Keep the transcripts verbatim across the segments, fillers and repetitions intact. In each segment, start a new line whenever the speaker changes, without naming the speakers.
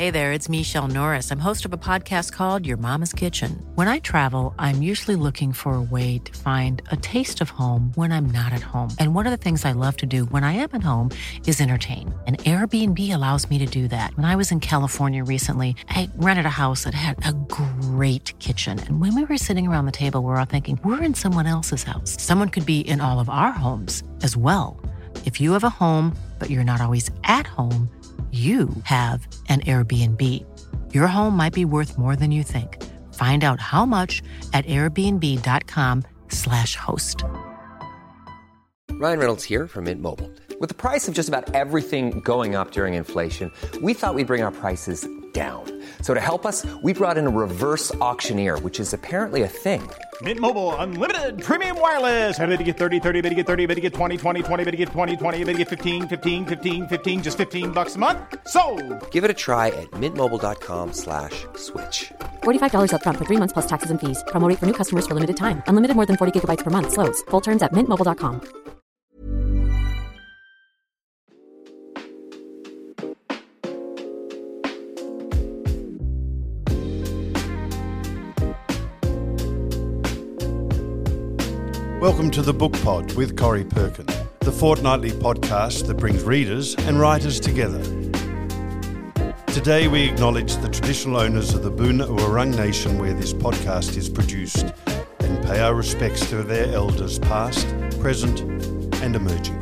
Hey there, it's Michelle Norris. I'm host of a podcast called Your Mama's Kitchen. When I travel, I'm usually looking for a way to find a taste of home when I'm not at home. And one of the things I love to do when I am at home is entertain. And Airbnb allows me to do that. When I was in California recently, I rented a house that had a great kitchen. And when we were sitting around the table, we were all thinking, we're in someone else's house. Someone could be in all of our homes as well. If you have a home, but you're not always at home, you have an Airbnb. Your home might be worth more than you think. Find out how much at airbnb.com slash host.
Ryan Reynolds here from Mint Mobile. With the price of just about everything going up during inflation, we thought we'd bring our prices down. So to help us, we brought in a reverse auctioneer, which is apparently a thing.
Mint Mobile Unlimited Premium Wireless. How to get thirty, thirty, how to get thirty, how to get twenty, twenty, twenty, how to get twenty, twenty, how to get fifteen, fifteen, fifteen, fifteen, just fifteen bucks a month? Sold!
Give it a try at mintmobile.com slash switch.
forty-five dollars up front for three months plus taxes and fees. Promo rate for new customers for limited time. Unlimited more than forty gigabytes per month. Slows full terms at mint mobile dot com.
Welcome to The Book Pod with Corrie Perkin, the fortnightly podcast that brings readers and writers together. Today we acknowledge the traditional owners of the Boonwurrung Wurrung Nation where this podcast is produced and pay our respects to their elders past, present and emerging.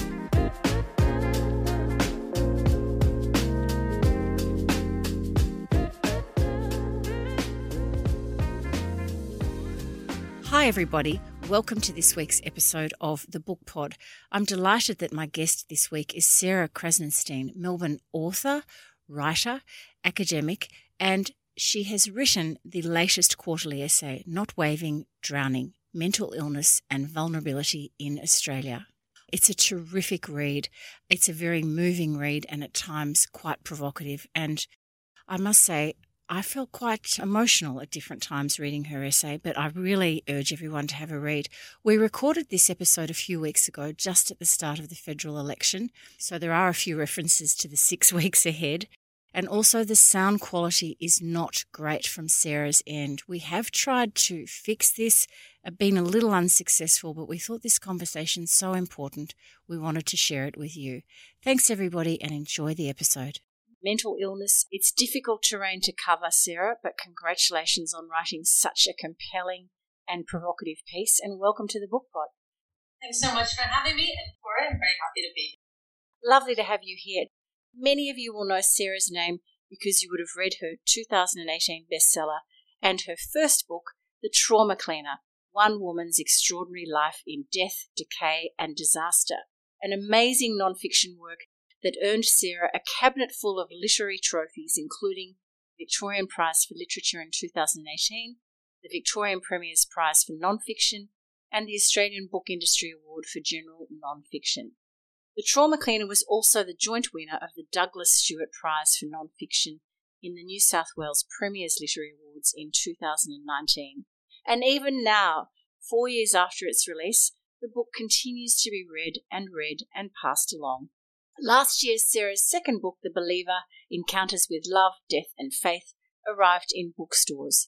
Hi everybody. Welcome to this week's episode of The Book Pod. I'm delighted that my guest this week is Sarah Krasnostein, Melbourne author, writer, academic, and she has written the latest quarterly essay, Not Waving, Drowning, Mental Illness and Vulnerability in Australia. It's a terrific read. It's a very moving read and at times quite provocative. And I must say, I felt quite emotional at different times reading her essay, but I really urge everyone to have a read. We recorded this episode a few weeks ago, just at the start of the federal election, so there are a few references to the six weeks ahead. And also the sound quality is not great from Sarah's end. We have tried to fix this, been a little unsuccessful, but we thought this conversation so important, we wanted to share it with you. Thanks everybody and enjoy the episode. Mental illness. It's difficult terrain to cover, Sarah, but congratulations on writing such a compelling and provocative piece, and welcome to the Book Pod.
Thanks so much for having me, and Cora, I'm very happy to be here.
Lovely to have you here. Many of you will know Sarah's name because you would have read her two thousand eighteen bestseller and her first book, The Trauma Cleaner, One Woman's Extraordinary Life in Death, Decay and Disaster, an amazing non-fiction work that earned Sarah a cabinet full of literary trophies, including the Victorian Prize for Literature in two thousand eighteen, the Victorian Premier's Prize for Nonfiction, and the Australian Book Industry Award for General Nonfiction. The Trauma Cleaner was also the joint winner of the Douglas Stewart Prize for Nonfiction in the New South Wales Premier's Literary Awards in two thousand nineteen. And even now, four years after its release, the book continues to be read and read and passed along. Last year, Sarah's second book, The Believer, Encounters with Love, Death and Faith, arrived in bookstores.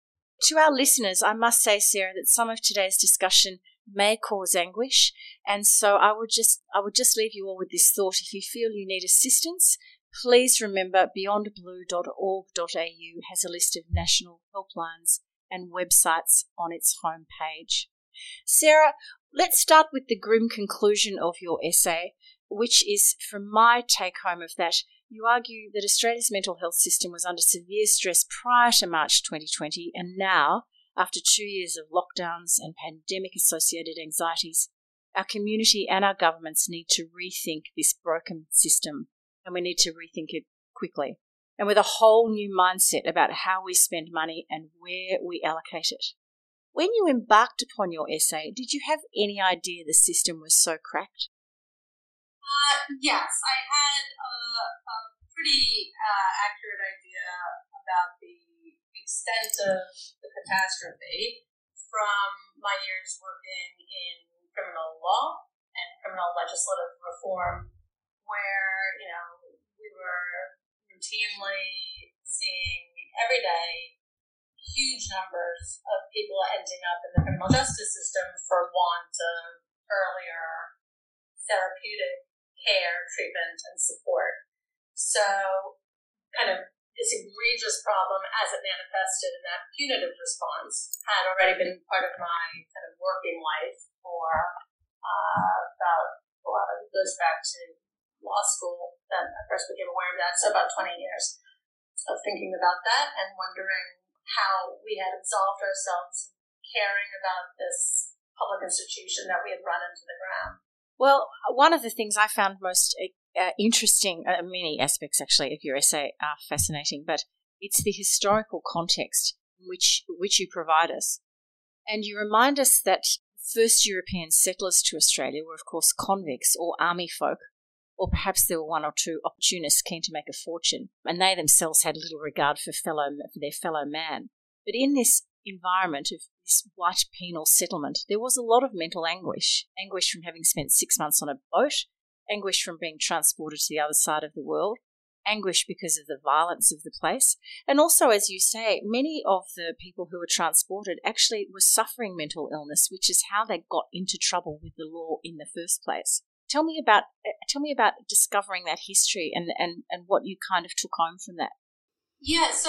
To our listeners, I must say, Sarah, that some of today's discussion may cause anguish, and so I would just I would just leave you all with this thought. If you feel you need assistance, please remember beyond blue dot org dot a u has a list of national helplines and websites on its homepage. Sarah, let's start with the grim conclusion of your essay, which is, from my take-home of that, you argue that Australia's mental health system was under severe stress prior to March twenty twenty, and now, after two years of lockdowns and pandemic-associated anxieties, our community and our governments need to rethink this broken system, and we need to rethink it quickly, and with a whole new mindset about how we spend money and where we allocate it. When you embarked upon your essay, did you have any idea the system was so cracked?
Uh, yes, I had a, a pretty uh, accurate idea about the extent of the catastrophe from my years working in criminal law and criminal legislative reform, where, you know, we were routinely seeing every day huge numbers of people ending up in the criminal justice system for want of earlier therapeutic care, treatment, and support. So kind of this egregious problem as it manifested in that punitive response had already been part of my kind of working life for uh, about, well, it goes back to law school that I first became aware of that, so about twenty years of thinking about that and wondering how we had absolved ourselves caring about this public institution that we had run into the ground.
Well, one of the things I found most uh, interesting, uh, many aspects actually of your essay are fascinating, but it's the historical context in which, which you provide us. And you remind us that first European settlers to Australia were, of course, convicts or army folk, or perhaps there were one or two opportunists keen to make a fortune, and they themselves had little regard for, fellow, for their fellow man. But in this environment of this white penal settlement, there was a lot of mental anguish, anguish from having spent six months on a boat, anguish from being transported to the other side of the world, anguish because of the violence of the place, and also, as you say, many of the people who were transported actually were suffering mental illness, which is how they got into trouble with the law in the first place. Tell me about tell me about discovering that history and, and, and what you kind of took home from that.
Yeah, so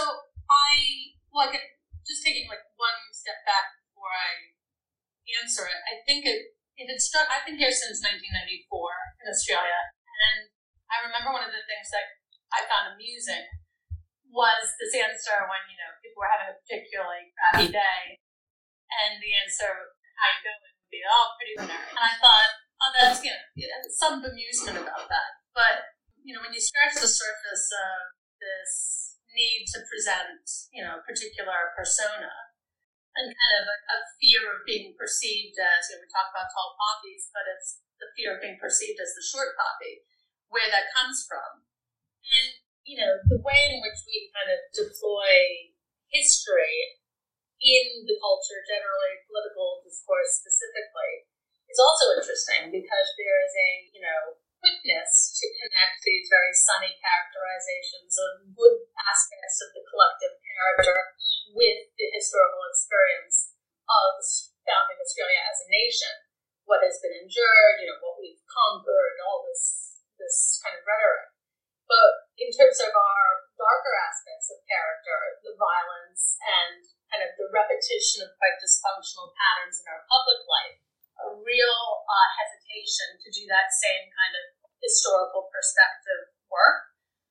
I, well, I just taking like one step back before I answer it, I think it, it had struck, I've been here since nineteen ninety-four in Australia, and I remember one of the things that I found amusing was this answer when, you know, people were having a particularly crappy day, and the answer, how you doing, would be, oh, pretty ordinary. And I thought, oh, that's, you know, you know, some amusement about that. But, you know, when you scratch the surface of this need to present, you know, a particular persona and kind of a, a fear of being perceived as, you know, we talk about tall poppies, but it's the fear of being perceived as the short poppy, where that comes from. And, you know, the way in which we kind of deploy history in the culture, generally political discourse specifically, is also interesting because there is a, you know, quickness to connect these very sunny characterizations of good aspects of the collective character with the historical experience of founding Australia as a nation, what has been endured, you know, what we've conquered, all this this kind of rhetoric. But in terms of our darker aspects of character, the violence and kind of the repetition of quite dysfunctional patterns in our public life, a real uh, hesitation to do that same kind of historical perspective work.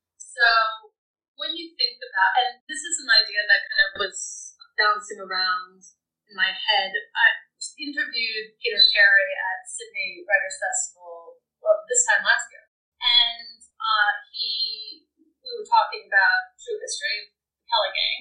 So when you think about, and this is an idea that kind of was bouncing around in my head, I interviewed Peter Carey at Sydney Writers' Festival, well, this time last year, and uh, he, we were talking about true history of the Kelly Gang,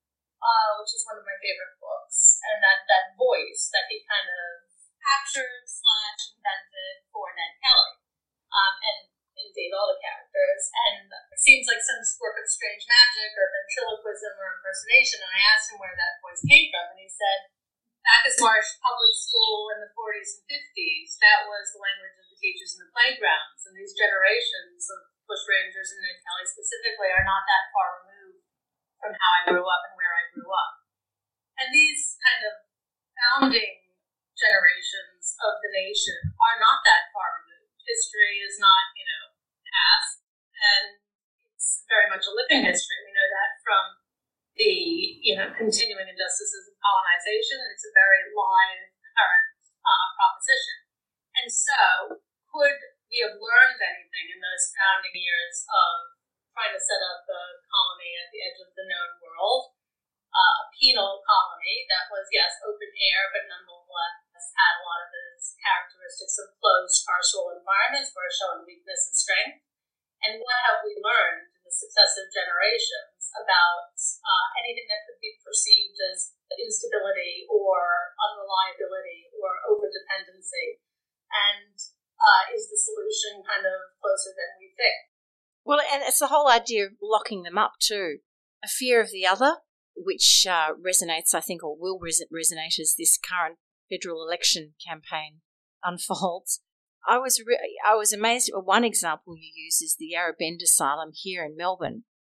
uh, which is one of my favorite books, and that, that voice that he kind of captured slash invented for Ned Kelly, um, and indeed all the characters. And it seems like some work of strange magic or ventriloquism or impersonation. And I asked him where that voice came from, and he said, Bacchus Marsh Public School in the forties and fifties, that was the language of the teachers in the playgrounds. And these generations of bushrangers and Ned Kelly specifically are not that far removed from how I grew up and where I grew up. And these kind of founding generations of the nation are not that far removed. History is not, you know, past, and it's very much a living history. We know that from the, you know, continuing injustices of colonization. It's a very live, current uh, proposition. And so, could we have learned anything in those founding years of trying to set up a colony at the edge of the known world, uh, a penal colony that was, yes, open air, but nonetheless had a lot of those characteristics of closed carceral environments where showing weakness and strength? And what have we learned in the successive generations about uh, anything that could be perceived as instability or unreliability or overdependency? And uh, is the solution kind of closer than we think?
Well, and it's the whole idea of locking them up too. A fear of the other, which uh, resonates, I think, or will res- resonate as this current federal election campaign unfolds. I was re- I was amazed at one example you use is the Yarrabend Asylum here in Melbourne. You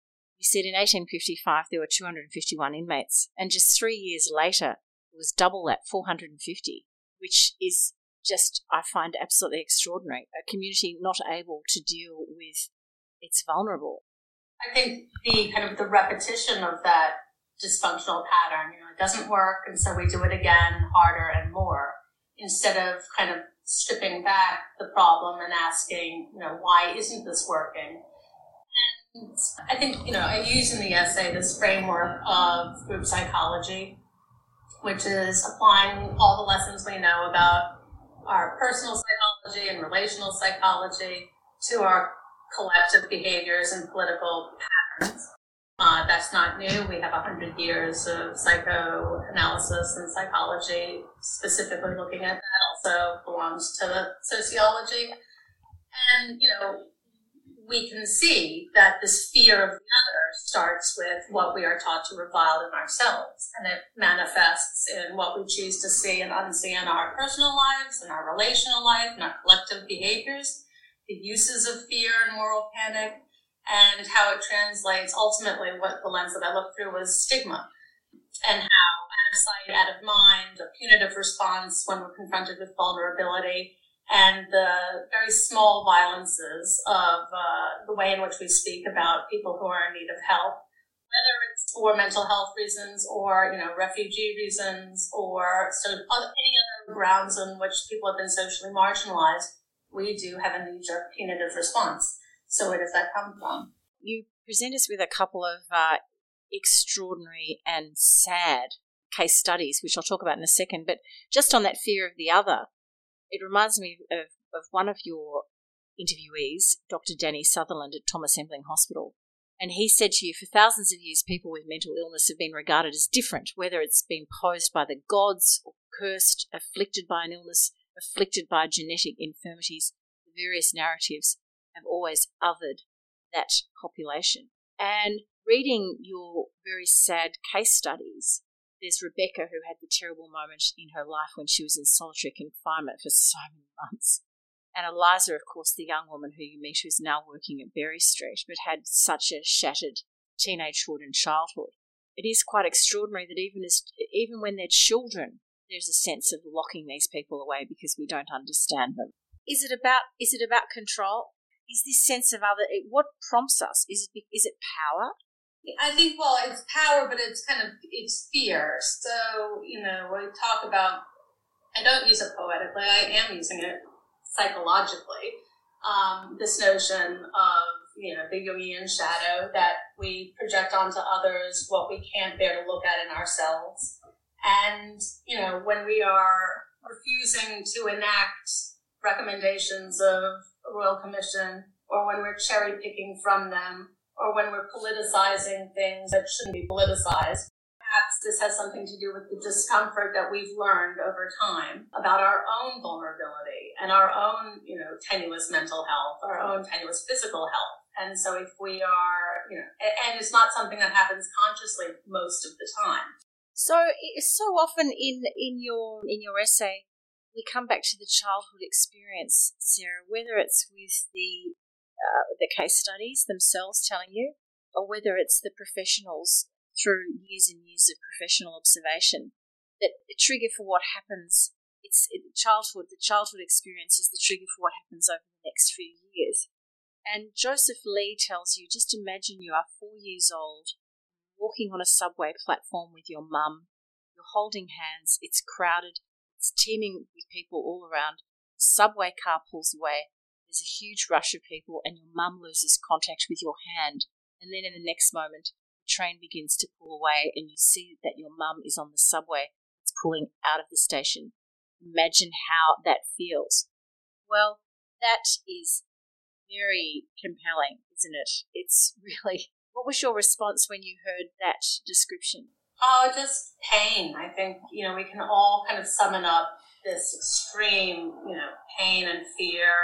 He said in eighteen fifty-five there were two hundred fifty-one inmates, and just three years later it was double that, four hundred fifty, which is just, I find, absolutely extraordinary. A community not able to deal with its vulnerable.
I think the kind of the repetition of that dysfunctional pattern, you know, it doesn't work, and so we do it again, harder and more, instead of kind of stripping back the problem and asking, you know, why isn't this working? And I think, you know, I use in the essay this framework of group psychology, which is applying all the lessons we know about our personal psychology and relational psychology to our collective behaviors and political patterns. Uh, that's not new. We have one hundred years of psychoanalysis and psychology specifically looking at that. Also belongs to sociology. And, you know, we can see that this fear of the other starts with what we are taught to revile in ourselves. And it manifests in what we choose to see and unsee in our personal lives, in our relational life, in our collective behaviors, the uses of fear and moral panic, and how it translates. Ultimately, what the lens that I looked through was stigma, and how out of sight, out of mind, a punitive response when we're confronted with vulnerability, and the very small violences of uh, the way in which we speak about people who are in need of help, whether it's for mental health reasons or, you know, refugee reasons or sort of other, any other grounds on which people have been socially marginalized. We do have a knee-jerk punitive response. So where does that come from?
You present us with a couple of uh, extraordinary and sad case studies, which I'll talk about in a second. But just on that fear of the other, it reminds me of, of one of your interviewees, Doctor Danny Sutherland at Thomas Empling Hospital. And he said to you, for thousands of years, people with mental illness have been regarded as different, whether it's been posed by the gods or cursed, afflicted by an illness, afflicted by genetic infirmities. The various narratives have always othered that population. And reading your very sad case studies, there's Rebecca, who had the terrible moment in her life when she was in solitary confinement for so many months. And Eliza, of course, the young woman who you meet who's now working at Berry Street, but had such a shattered teenagehood and childhood. It is quite extraordinary that even as even when they're children, there's a sense of locking these people away because we don't understand them. Is it about is it about control? Is this sense of other, what prompts us? Is it is it power?
I think, well, it's power, but it's kind of, it's fear. So, you know, we talk about, I don't use it poetically, I am using it psychologically, um, this notion of, you know, the Jungian shadow that we project onto others, what we can't bear to look at in ourselves. And, you know, when we are refusing to enact recommendations of a royal commission, or when we're cherry picking from them, or when we're politicizing things that shouldn't be politicized, perhaps this has something to do with the discomfort that we've learned over time about our own vulnerability and our own, you know, tenuous mental health, our own tenuous physical health. And so if we are, you know, and it's not something that happens consciously most of the time.
So, so often in, in your in your essay, we come back to the childhood experience, Sarah, whether it's with the uh, the case studies themselves telling you, or whether it's the professionals through years and years of professional observation, that the trigger for what happens, it's it, childhood, the childhood experience is the trigger for what happens over the next few years. And Joseph Lee tells you, just imagine you are four years old, walking on a subway platform with your mum, you're holding hands, it's crowded, it's teeming with people all around, the subway car pulls away, there's a huge rush of people and your mum loses contact with your hand, and then in the next moment the train begins to pull away and you see that your mum is on the subway, it's pulling out of the station. Imagine how that feels. Well, that is very compelling, isn't it? It's really... What was your response when you heard that description?
Oh, just pain. I think, you know, we can all kind of summon up this extreme, you know, pain and fear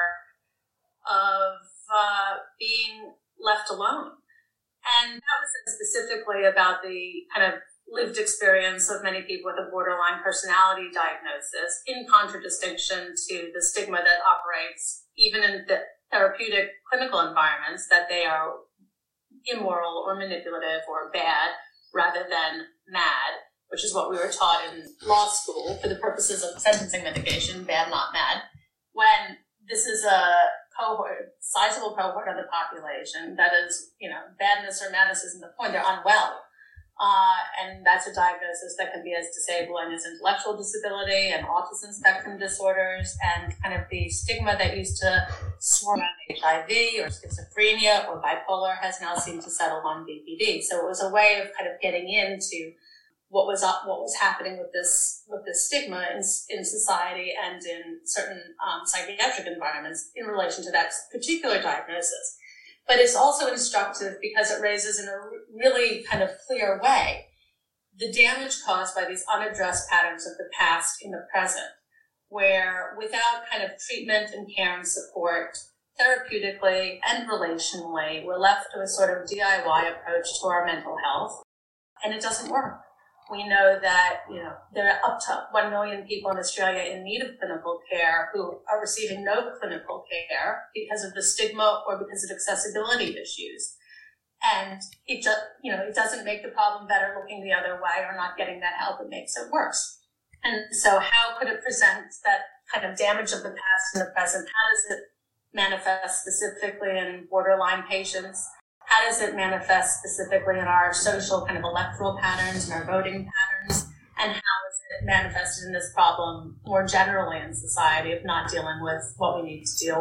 of uh, being left alone. And that was specifically about the kind of lived experience of many people with a borderline personality diagnosis, in contradistinction to the stigma that operates even in the therapeutic clinical environments, that they are immoral or manipulative or bad rather than mad, which is what we were taught in law school for the purposes of sentencing mitigation, bad, not mad, when this is a cohort, sizable cohort of the population that is, you know, badness or madness isn't the point, they're unwell. Uh, and that's a diagnosis that can be as disabling as intellectual disability and autism spectrum disorders, and kind of the stigma that used to swarm around H I V or schizophrenia or bipolar has now seemed to settle on B P D. So it was a way of kind of getting into what was up, what was happening with this with this stigma in in society and in certain um, psychiatric environments in relation to that particular diagnosis. But it's also instructive because it raises in a really kind of clear way the damage caused by these unaddressed patterns of the past in the present, where without kind of treatment and care and support, therapeutically and relationally, we're left to a sort of D I Y approach to our mental health, and it doesn't work. We know that, you know, there are up to one million people in Australia in need of clinical care who are receiving no clinical care because of the stigma or because of accessibility issues. And it just, you know, it doesn't make the problem better looking the other way or not getting that help. It makes it worse. And so how could it present that kind of damage of the past in the present? How does it manifest specifically in borderline patients? How does it manifest specifically in our social kind of electoral patterns and our voting patterns? And how is it manifested in this problem more generally in society of not dealing with what we need to deal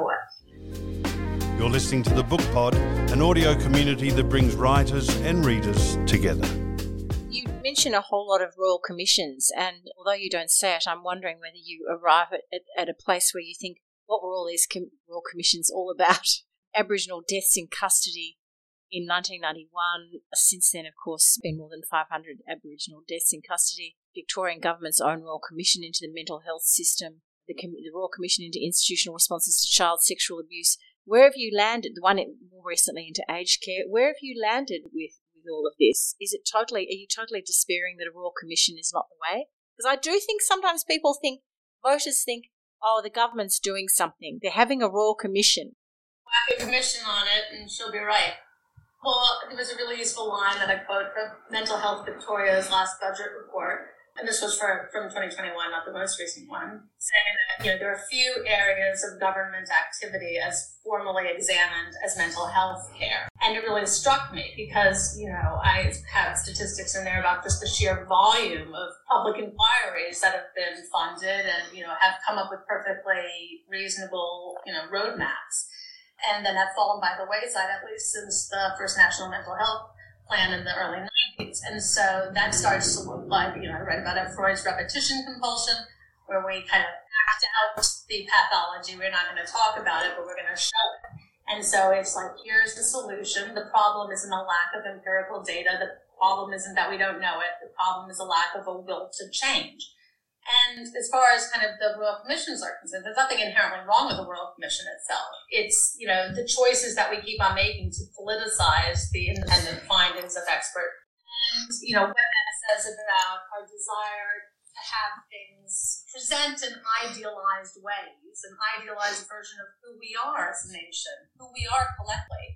with?
You're listening to The Book Pod, an audio community that brings writers and readers together.
You mention a whole lot of royal commissions, and although you don't say it, I'm wondering whether you arrive at, at, at a place where you think, what were all these com- royal commissions all about? Aboriginal deaths in custody in nineteen ninety-one. Since then, of course, been more than five hundred Aboriginal deaths in custody. Victorian government's own Royal Commission into the mental health system, the, Com- the Royal Commission into institutional responses to child sexual abuse. Where have you landed? The one more recently into aged care. Where have you landed with, with all of this? Is it totally? Are you totally despairing that a Royal Commission is not the way? Because I do think sometimes people think, voters think, oh, the government's doing something. They're having a Royal Commission.
Whack a commission on it, and she'll be right. Well, there was a really useful line that I quote from Mental Health Victoria's last budget report, and this was for, from twenty twenty-one, not the most recent one, saying that, you know, there are few areas of government activity as formally examined as mental health care. And it really struck me because, you know, I have statistics in there about just the sheer volume of public inquiries that have been funded and, you know, have come up with perfectly reasonable, you know, roadmaps. And then have fallen by the wayside, at least since the first National Mental Health Plan in the early nineties. And so that starts to look like, you know, I read about it, Freud's repetition compulsion, where we kind of act out the pathology. We're not going to talk about it, but we're going to show it. And so it's like, here's the solution. The problem isn't a lack of empirical data. The problem isn't that we don't know it. The problem is a lack of a will to change. And as far as kind of the Royal Commissions are concerned, there's nothing inherently wrong with the Royal Commission itself. It's, you know, the choices that we keep on making to politicize the independent findings of experts. And, you know, what that says about our desire to have things present in idealized ways, an idealized version of who we are as a nation, who we are collectively.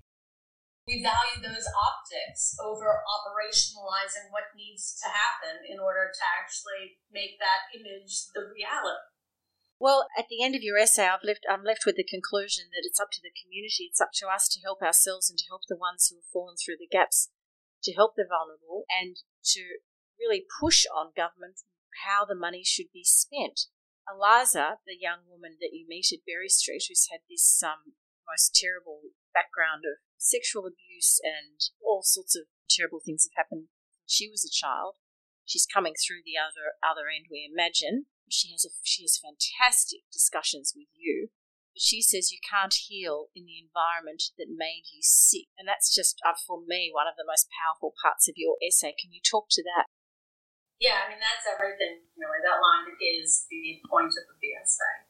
We value those optics over operationalizing what needs to happen in order to actually make that image the reality.
Well, at the end of your essay, I've left, I'm left with the conclusion that it's up to the community, it's up to us to help ourselves and to help the ones who have fallen through the gaps, to help the vulnerable, and to really push on government how the money should be spent. Eliza, the young woman that you meet at Berry Street, who's had this um, most terrible background of sexual abuse and all sorts of terrible things have happened when she was a child. She's coming through the other other end, we imagine. She has a, she has fantastic discussions with you, but she says you can't heal in the environment that made you sick. And that's just, uh, for me, one of the most powerful parts of your essay. Can you talk to that?
Yeah, I mean, that's everything, really. That line is the point of the essay.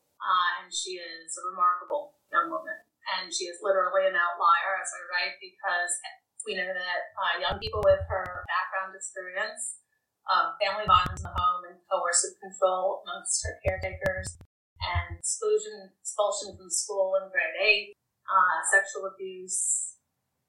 Uh, and she is a remarkable young woman. And she is literally an outlier, as I write, because we know that uh, young people with her background experience of family violence in the home and coercive control amongst her caretakers and exclusion, expulsion from school in grade eight, uh, sexual abuse,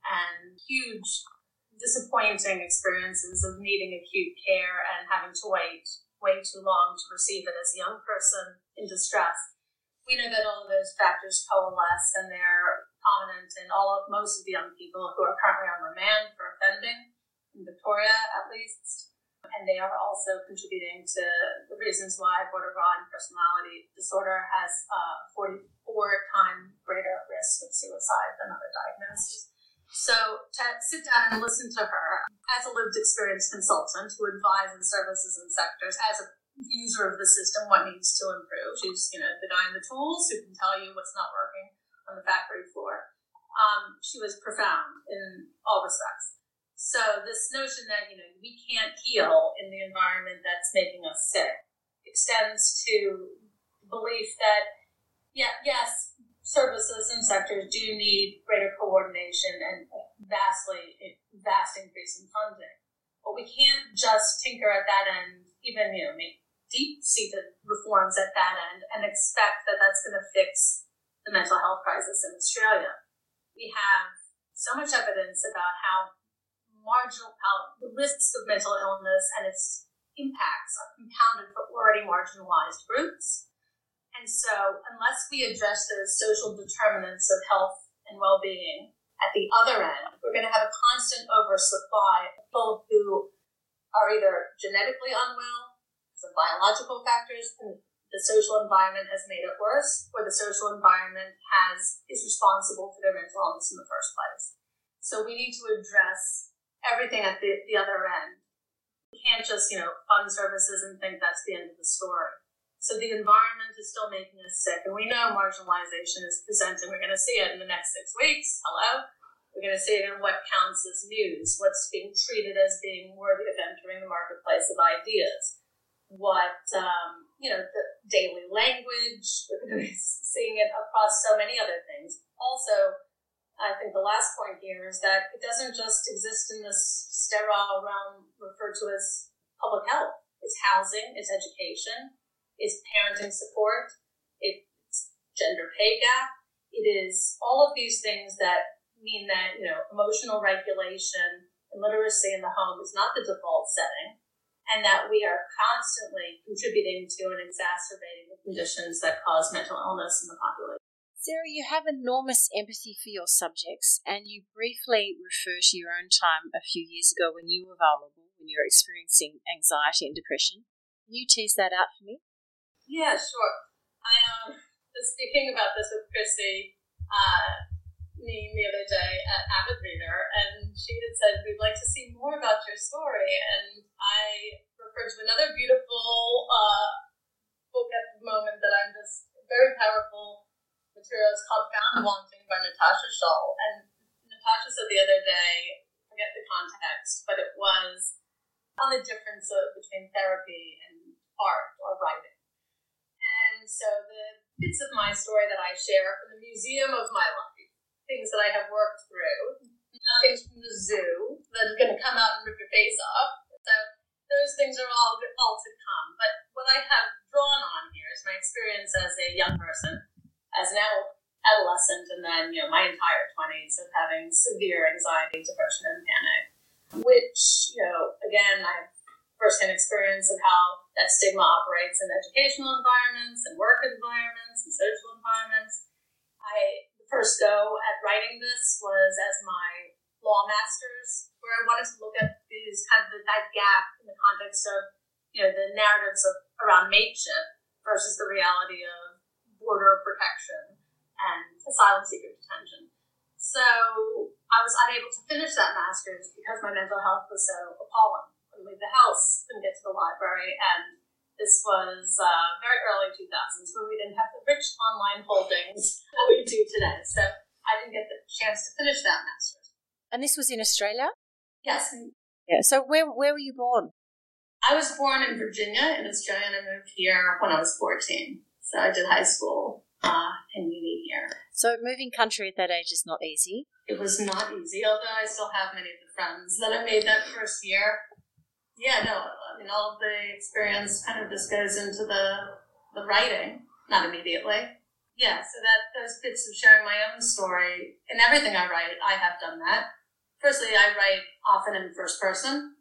and huge disappointing experiences of needing acute care and having to wait way too long to receive it as a young person in distress. We know that all of those factors coalesce, and they're prominent in all of most of the young people who are currently on remand for offending, in Victoria at least. And they are also contributing to the reasons why borderline personality disorder has a forty-four times greater risk of suicide than other diagnoses. So to sit down and listen to her as a lived experience consultant who advises services and sectors as a user of the system what needs to improve. She's, you know, the guy in the tools who can tell you what's not working on the factory floor. Um, she was profound in all respects. So this notion that, you know, we can't heal in the environment that's making us sick extends to the belief that, yeah, yes, services and sectors do need greater coordination and vastly, vast increase in funding. But we can't just tinker at that end, even, you know, make deep-seated reforms at that end and expect that that's going to fix the mental health crisis in Australia. We have so much evidence about how marginal, how the risks of mental illness and its impacts are compounded for already marginalized groups. And so unless we address those social determinants of health and well-being at the other end, we're going to have a constant oversupply of people who are either genetically unwell, the biological factors, and the social environment has made it worse, or the social environment has is responsible for their mental illness in the first place. So we need to address everything at the, the other end. We can't just, you know, fund services and think that's the end of the story. So the environment is still making us sick, and we know marginalization is presenting. We're going to see it in the next six weeks. Hello? We're going to see it in what counts as news, what's being treated as being worthy of entering the marketplace of ideas. What, um, you know, the daily language, we're going to be seeing it across so many other things. Also, I think the last point here is that it doesn't just exist in this sterile realm referred to as public health. It's housing, it's education, it's parenting support, it's gender pay gap. It is all of these things that mean that, you know, emotional regulation and literacy in the home is not the default setting, and that we are constantly contributing to and exacerbating the conditions that cause mental illness in the population.
Sarah, you have enormous empathy for your subjects, and you briefly refer to your own time a few years ago when you were vulnerable, when you were experiencing anxiety and depression. Can you tease that out for me?
Yeah, sure. I um, was speaking about this with Chrissy uh, Neen the other day at Avid Reader, and she had said, we'd like to see more about your story. And I referred to another beautiful uh, book at the moment that I'm just very powerful material. It's called Found Wanting by Natasha Shull. And Natasha said the other day, forget the context, but it was on the difference of, between therapy and art or writing. And so the bits of my story that I share from the museum of my life, things that I have worked through, things from the zoo that are going to come out and rip your face off. So those things are all, all to come. But what I have drawn on here is my experience as a young person, as an adolescent, and then, you know, my entire twenties of having severe anxiety, depression, and panic, which, you know, again, I have firsthand experience of how that stigma operates in educational environments and work environments and social environments. I first go at writing this was as my law master's, where I wanted to look at these kind of that gap in the context of, you know, the narratives of around mateship versus the reality of border protection and asylum seeker detention. So I was unable to finish that master's because my mental health was so appalling. Couldn't leave the house, couldn't get to the library, and this was uh, very early two thousands when we didn't have the rich online holdings that we do today. So I didn't get the chance to finish that master's.
And this was in Australia?
Yes.
Yeah. So where where were you born?
I was born in Virginia in Australia, and I moved here when I was fourteen. So I did high school uh, and uni here.
So moving country at that age is not easy?
It was not easy, although I still have many of the friends that I made that first year. Yeah, no, I mean, all of the experience kind of just goes into the the writing, not immediately. Yeah, so that those bits of sharing my own story in everything I write, I have done that. Firstly, I write often in first person,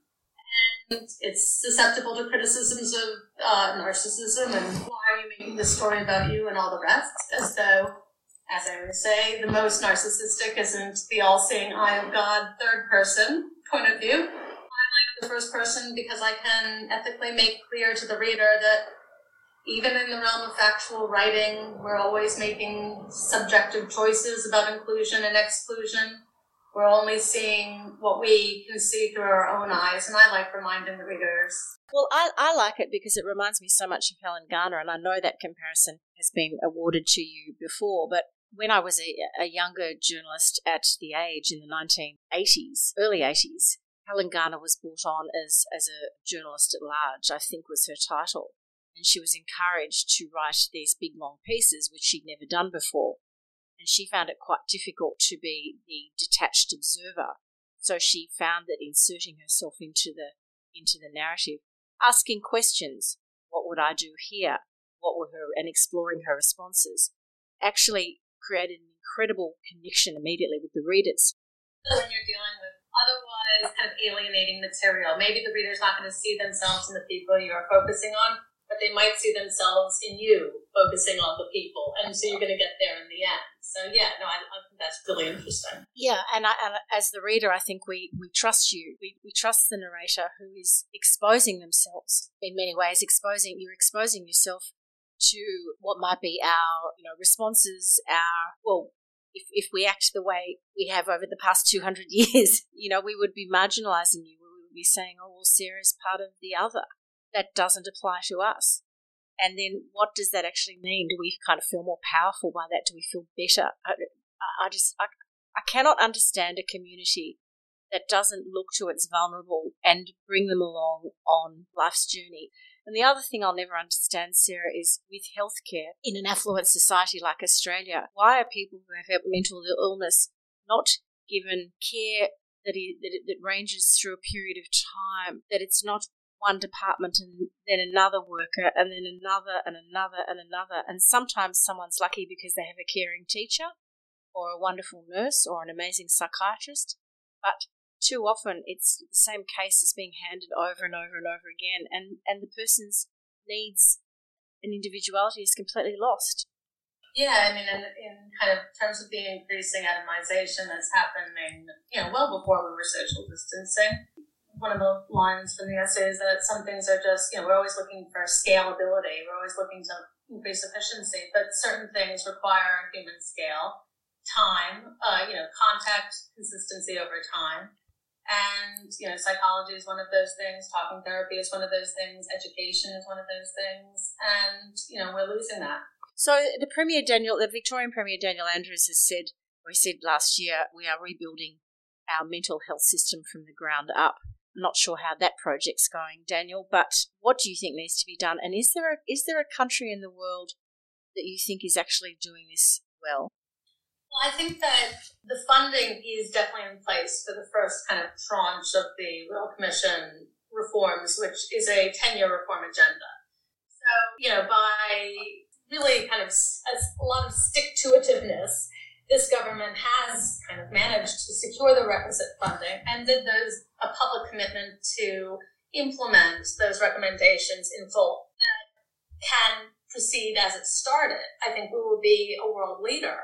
and it's susceptible to criticisms of uh, narcissism and why are you making this story about you and all the rest, as though, as I always say, the most narcissistic isn't the all-seeing eye of God third person point of view. I like the first person because I can ethically make clear to the reader that even in the realm of factual writing, we're always making subjective choices about inclusion and exclusion. We're only seeing what we can see through our own eyes, and I like reminding the readers.
Well, I, I like it because it reminds me so much of Helen Garner, and I know that comparison has been awarded to you before, but when I was a, a younger journalist at The Age in the nineteen eighties, early eighties, Helen Garner was brought on as, as a journalist at large, I think was her title. And she was encouraged to write these big, long pieces, which she'd never done before. And she found it quite difficult to be the detached observer. So she found that inserting herself into the into the narrative, asking questions, what would I do here? What were her, and exploring her responses, actually created an incredible connection immediately with the readers.
When you're dealing with otherwise kind of alienating material, maybe the reader's not going to see themselves in the people you're focusing on, but they might see themselves in you focusing on the people, and so you're going to get there in the end. So yeah, no, I, I think that's really interesting.
Yeah, and, I, and as the reader, I think we, we trust you. We, we trust the narrator who is exposing themselves in many ways. Exposing you're exposing yourself to what might be our you know responses. Our well, if if we act the way we have over the past two hundred years, you know, we would be marginalising you. We would be saying, oh well, Sarah's part of the other. That doesn't apply to us. And then what does that actually mean? Do we kind of feel more powerful by that? Do we feel better? I, I just, I, I cannot understand a community that doesn't look to its vulnerable and bring them along on life's journey. And the other thing I'll never understand, Sarah, is with healthcare in an affluent society like Australia, why are people who have mental illness not given care that, is, that, that ranges through a period of time, that it's not one department and then another worker and then another and another and another. And sometimes someone's lucky because they have a caring teacher or a wonderful nurse or an amazing psychiatrist. But too often it's the same case is being handed over and over and over again, and, and the person's needs and individuality is completely lost.
Yeah, I mean, in, in kind of terms of the increasing atomization that's happening, you know, well before we were social distancing, one of the lines from the essay is that some things are just, you know, we're always looking for scalability. We're always looking to increase efficiency, but certain things require human scale, time, uh, you know, contact consistency over time. And, you know, psychology is one of those things. Talking therapy is one of those things. Education is one of those things. And, you know, we're losing that.
So the Premier Daniel, the Victorian Premier Daniel Andrews has said, or he said last year, we are rebuilding our mental health system from the ground up. I'm not sure how that project's going, Daniel, but what do you think needs to be done? And is there a, is there a country in the world that you think is actually doing this well?
Well, I think that the funding is definitely in place for the first kind of tranche of the Royal Commission reforms, which is a ten-year reform agenda. So, you know, by really kind of a lot of stick-to-itiveness, this government has kind of managed to secure the requisite funding, and that there's a public commitment to implement those recommendations in full that can proceed as it started. I think we will be a world leader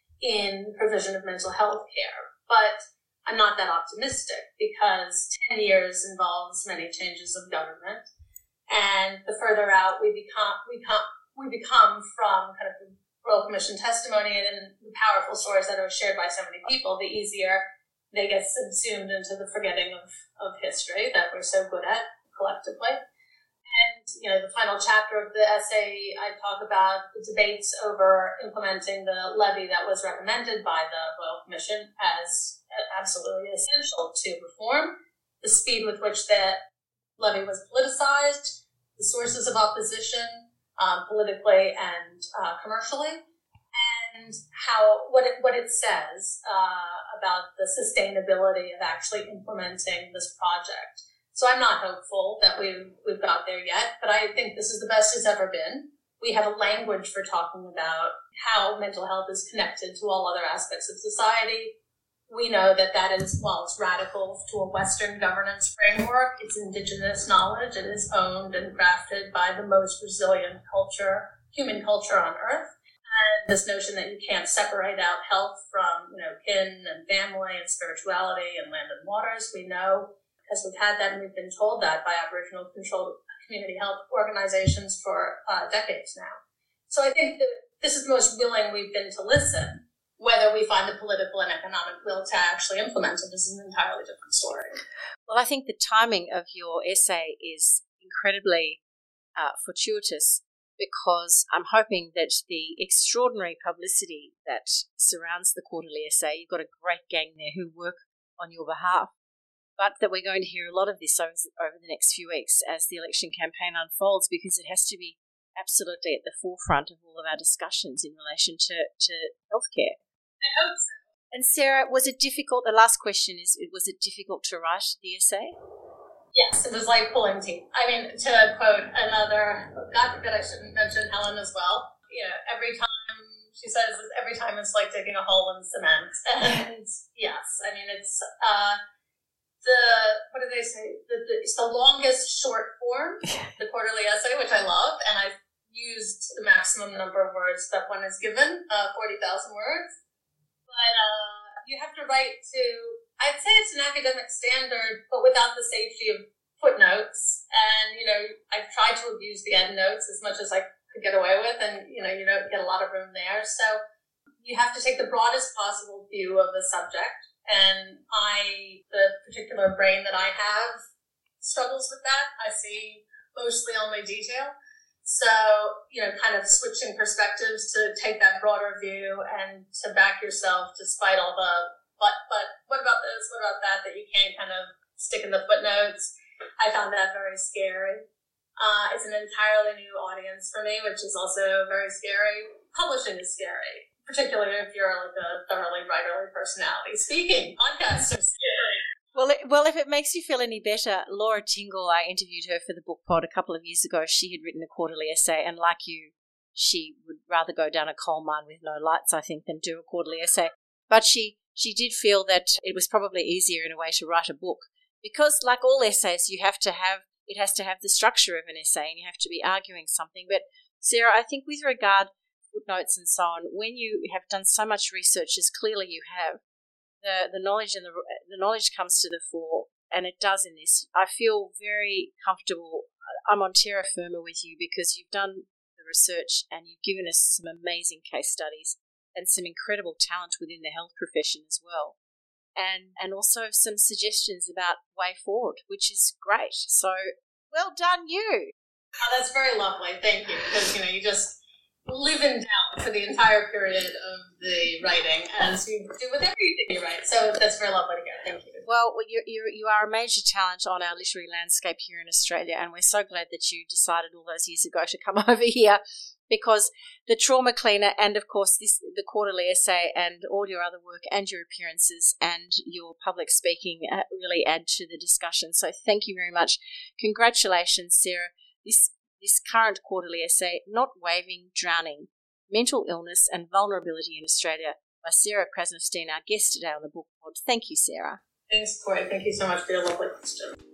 in provision of mental health care, but I'm not that optimistic because ten years involves many changes of government, and the further out we become, we come, we become from kind of the Royal Commission testimony and the powerful stories that are shared by so many people, the easier they get subsumed into the forgetting of, of history that we're so good at collectively. And, you know, the final chapter of the essay, I talk about the debates over implementing the levy that was recommended by the Royal Commission as absolutely essential to reform, the speed with which that levy was politicized, the sources of opposition, Um, politically and uh, commercially, and how what it, what it says uh, about the sustainability of actually implementing this project. So I'm not hopeful that we've, we've got there yet, but I think this is the best it's ever been. we have a language for talking about how mental health is connected to all other aspects of society. We know that that is, while it's radical to a Western governance framework, it's indigenous knowledge. It is owned and crafted by the most resilient culture, human culture on earth. And this notion that you can't separate out health from, you know, kin and family and spirituality and land and waters, we know, because we've had that and we've been told that by Aboriginal controlled community health organizations for uh, decades now. So I think that this is the most willing we've been to listen. Whether we find the political and economic will to actually implement it is an entirely different story.
Well, I think the timing of your essay is incredibly uh, fortuitous, because I'm hoping that the extraordinary publicity that surrounds the quarterly essay, you've got a great gang there who work on your behalf, but that we're going to hear a lot of this over, over the next few weeks as the election campaign unfolds, because it has to be absolutely at the forefront of all of our discussions in relation to, to healthcare.
I hope so.
And Sarah, was it difficult? The last question is, was it difficult to write the essay?
Yes, it was like pulling teeth. I mean, to quote another, God forbid I shouldn't mention Helen as well. You know, every time she says, every time it's like digging a hole in cement. And yes, I mean, it's uh, the, what do they say? The, the, it's the longest short form, the quarterly essay, which I love. And I've used the maximum number of words that one is given, uh, forty thousand words. But uh, you have to write to, I'd say it's an academic standard, but without the safety of footnotes. And, you know, I've tried to abuse the endnotes as much as I could get away with, and, you know, you don't get a lot of room there. So you have to take the broadest possible view of the subject. And I, the particular brain that I have struggles with that. I see mostly only detail. So, you know, kind of switching perspectives to take that broader view and to back yourself despite all the, but, but what about this, what about that, that you can't kind of stick in the footnotes. I found that very scary. Uh, it's an entirely new audience for me, which is also very scary. Publishing is scary, particularly if you're like a thoroughly writerly personality. Speaking, podcasts are scary.
Well, it, well, if it makes you feel any better, Laura Tingle, I interviewed her for the Book Pod a couple of years ago. She had written a quarterly essay, and like you, she would rather go down a coal mine with no lights, I think, than do a quarterly essay. But she, she did feel that it was probably easier in a way to write a book, because like all essays, you have to have, it has to have the structure of an essay, and you have to be arguing something. But Sarah, I think with regard to footnotes and so on, when you have done so much research, as clearly you have, The, the knowledge and the, the knowledge comes to the fore, and it does in this. I feel very comfortable. I'm on terra firma with you because you've done the research and you've given us some amazing case studies and some incredible talent within the health profession as well, and and also some suggestions about way forward, which is great. So well done, you.
Oh, that's very lovely. Thank you, because you know you just live in doubt for the entire period of the writing, as you do with everything you write. So that's very lovely to hear. Thank you.
Well, you're, you're, you are a major talent on our literary landscape here in Australia, and we're so glad that you decided all those years ago to come over here, because the Trauma Cleaner and, of course, this the quarterly essay and all your other work and your appearances and your public speaking uh, really add to the discussion. So thank you very much. Congratulations, Sarah. This This current quarterly essay, Not Waving, Drowning, Mental Illness and Vulnerability in Australia, by Sarah Krasnostein, our guest today on the Book Pod. Thank you, Sarah.
Thanks, Corey. Thank you so much for your lovely question.